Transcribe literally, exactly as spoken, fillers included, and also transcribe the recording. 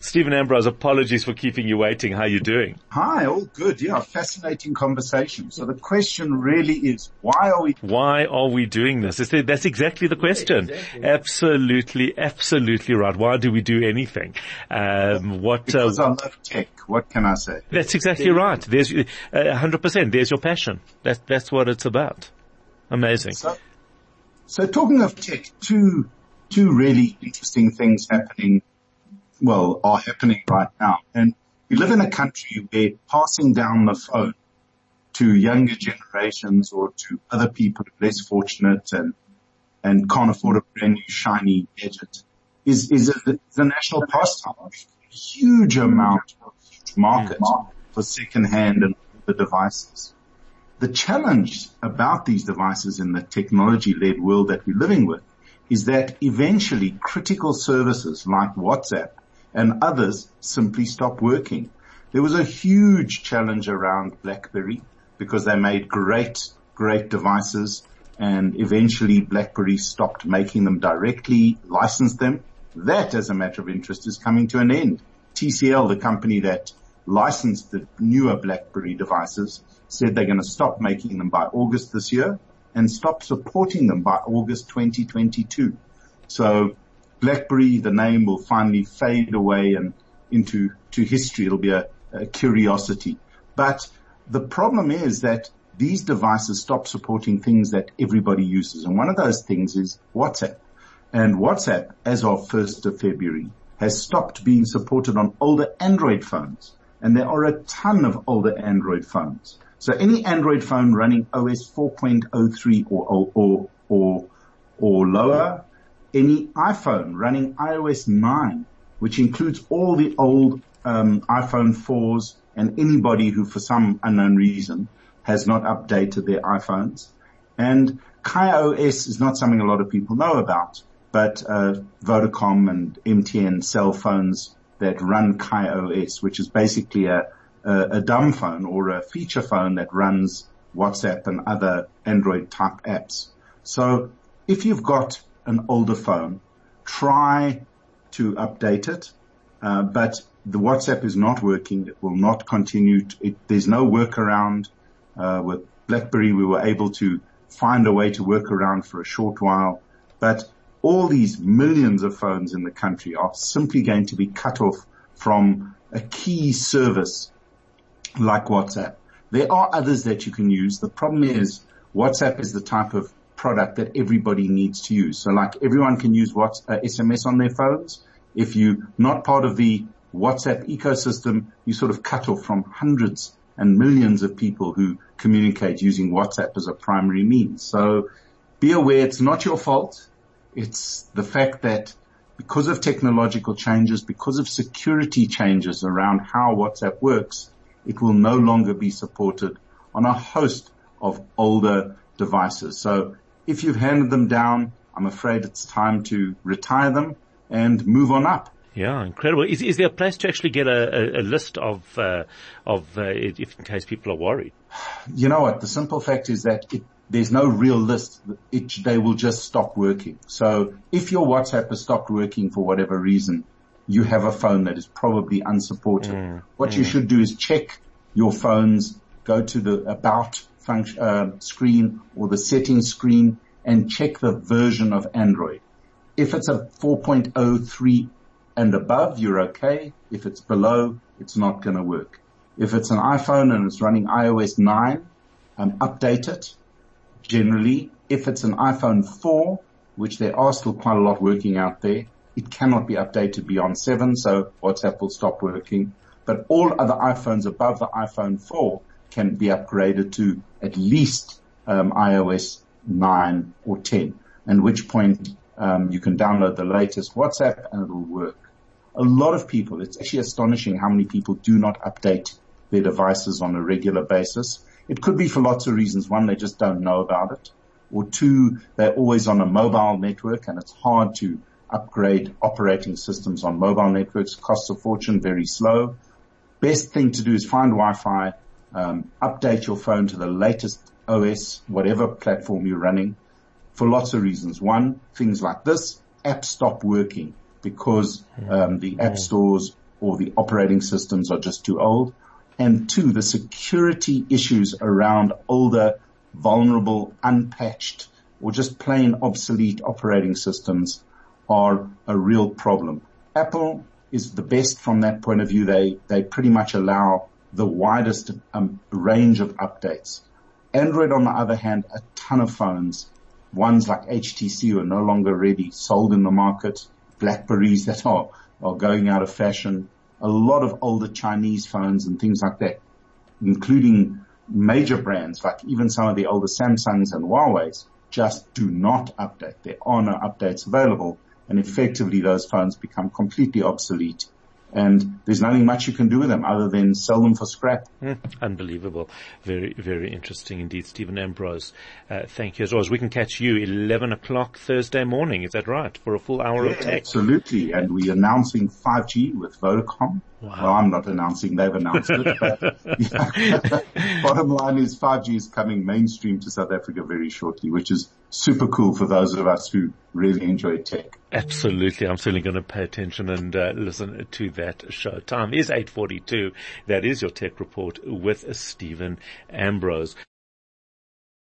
Stephen Ambrose, apologies for keeping you waiting. How are you doing? Hi, all good. Yeah, fascinating conversation. So the question really is, why are we... Why are we doing this? There, that's exactly the question. Yeah, exactly. Absolutely, absolutely right. Why do we do anything? Um, what? Because uh, I love tech. What can I say? That's exactly right. There's uh, one hundred percent. There's your passion. That's, that's what it's about. Amazing. So, so talking of tech, two, two really interesting things happening well, are happening right now. And we live in a country where passing down the phone to younger generations or to other people less fortunate and, and can't afford a brand new shiny gadget is, is a, is a national pastime. A huge amount of market for second-hand and the devices. The challenge about these devices in the technology-led world that we're living with is that eventually critical services like WhatsApp and others simply stop working. There was a huge challenge around BlackBerry because they made great, great devices, and eventually BlackBerry stopped making them directly, licensed them. That, as a matter of interest, is coming to an end. T C L, the company that licensed the newer BlackBerry devices, said they're going to stop making them by August this year and stop supporting them by August twenty twenty-two. So BlackBerry, the name, will finally fade away and into to history. It'll be a, a curiosity. But the problem is that these devices stop supporting things that everybody uses. And one of those things is WhatsApp. And WhatsApp, as of first of February, has stopped being supported on older Android phones. And there are a ton of older Android phones. So any Android phone running O S four point oh three or, or, or, or lower, any iPhone running i O S nine, which includes all the old um, iPhone fours and anybody who for some unknown reason has not updated their iPhones. And KaiOS is not something a lot of people know about, but uh, Vodacom and M T N cell phones that run KaiOS, which is basically a, a, a dumb phone or a feature phone that runs WhatsApp and other Android type apps. So if you've got an older phone, try to update it, uh, but the WhatsApp is not working. It will not continue. To, it, there's no workaround. Uh, with BlackBerry, we were able to find a way to work around for a short while, but all these millions of phones in the country are simply going to be cut off from a key service like WhatsApp. There are others that you can use. The problem is WhatsApp is the type of product that everybody needs to use. So like everyone can use what, uh, S M S on their phones. If you're not part of the WhatsApp ecosystem, you sort of cut off from hundreds and millions of people who communicate using WhatsApp as a primary means. So be aware it's not your fault. It's the fact that because of technological changes, because of security changes around how WhatsApp works, it will no longer be supported on a host of older devices. So if you've handed them down, I'm afraid it's time to retire them and move on up. Yeah, incredible. Is, is there a place to actually get a, a, a list of, uh, of, uh, if in case people are worried? You know what? The simple fact is that it, there's no real list. It, they will just stop working. So if your WhatsApp has stopped working for whatever reason, you have a phone that is probably unsupported. Mm, what mm. you should do is check your phones, go to the about function, uh, screen or the settings screen and check the version of Android. If it's a four point oh three and above, you're okay. If it's below, it's not going to work. If it's an iPhone and it's running i O S nine, um, update it. Generally, if it's an iPhone four, which there are still quite a lot working out there, it cannot be updated beyond seven, so WhatsApp will stop working. But all other iPhones above the iPhone four can be upgraded to at least um, i O S nine or ten, at which point um, you can download the latest WhatsApp and it'll work. A lot of people, it's actually astonishing how many people do not update their devices on a regular basis. It could be for lots of reasons. One, they just don't know about it. Or two, they're always on a mobile network and it's hard to upgrade operating systems on mobile networks. Costs a fortune, very slow. Best thing to do is find Wi-Fi, um, update your phone to the latest O S, whatever platform you're running, for lots of reasons. One, things like this, apps stop working because um, the app stores or the operating systems are just too old. And two, the security issues around older, vulnerable, unpatched, or just plain obsolete operating systems are a real problem. Apple is the best from that point of view. They, they pretty much allow the widest um, range of updates. Android, on the other hand, a ton of phones, ones like H T C are no longer really sold in the market, BlackBerries that are, are going out of fashion, a lot of older Chinese phones and things like that, including major brands like even some of the older Samsungs and Huawei's just do not update. There are no updates available, and effectively those phones become completely obsolete. And there's nothing much you can do with them other than sell them for scrap. Mm, unbelievable. Very, very interesting indeed. Stephen Ambrose, uh, thank you as always. We can catch you eleven o'clock Thursday morning. Is that right? For a full hour Yeah, of tech? Absolutely. And we're announcing five G with Vodacom. Wow. Well, I'm not announcing. They've announced it. But yeah. Bottom line is five G is coming mainstream to South Africa very shortly, which is super cool for those of us who really enjoy tech. Absolutely. I'm certainly going to pay attention and uh, listen to that show. Time is eight forty-two. That is your Tech Report with Stephen Ambrose.